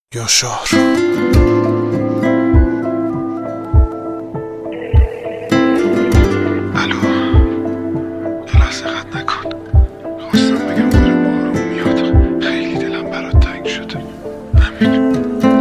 یاشار الو، یه لحظه قطع نکن. خواستم بگم داره بارون میاد، خیلی دلم برات تنگ شده. همین.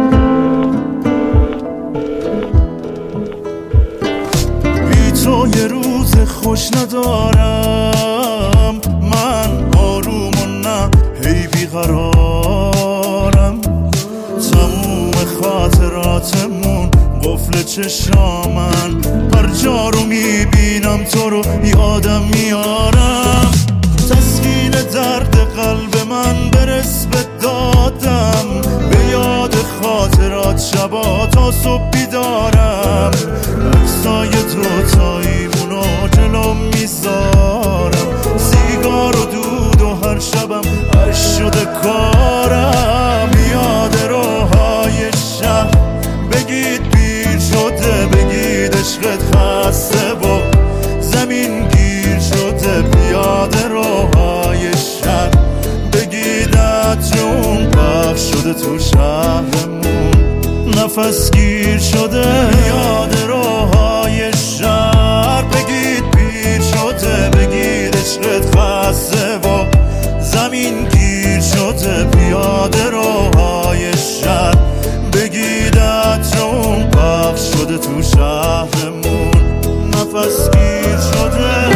بی تو یه روز خوش ندارم، من آروم و نه هی بیقرارم. تموم خاطراتمون قفل چشامن، هر جا رو میبینم تو رو یادم میارم. تسکین درد قلب من برس به دادم، به یاد خاطرات شبا تا صبح بیدارم. عکسای دوتاییمونو جلوم میذارم، سیگار و دود و هر شبم عشق شده کارم. یاد روهای شهر بگید پیر شده، بگید عشقت خسته و زمین گیر شده. یاد روهای شهر بگید عطرون پخش شده تو شهرمون، نفس گیر شده. یاد روهای شهر بگید پیر شده، بگید عشقت خسته و زمین گیر شده. یاد روهای شهر بگید عطرون پخش شده تو شهرمون، نفس گیر شده.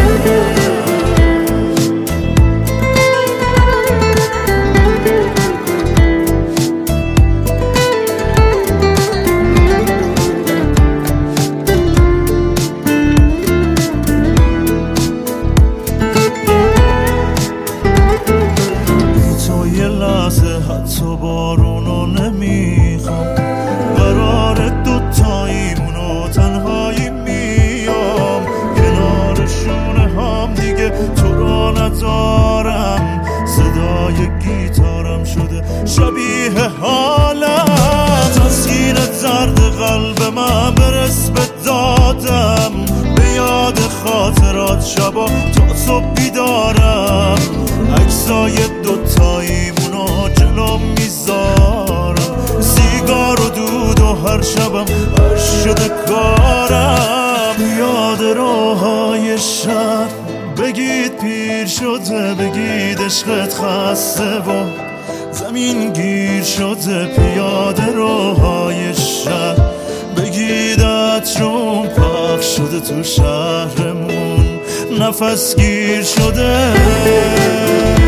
حتی بارونو نمیخوام، قرار دوتاییمونو تنهایی میام. کنار شونه هم دیگه تو رو ندارم، صدای گیتارم شده شبیه حالم. تسکین درد قلب من برس به دادم، به یاد خاطرات شبا تا صبح بیدارم. عکسای دوتاییمونو جلوم میذارم، سیگار و دود و هر شبم عشق شده کارم. یاد روهای شهر بگید پیر شده، بگید عشقت خسته و زمین گیر شده. پیاده روهای شهر بگید عطرون پخش شده تو شهرمون، نفس گیر شده.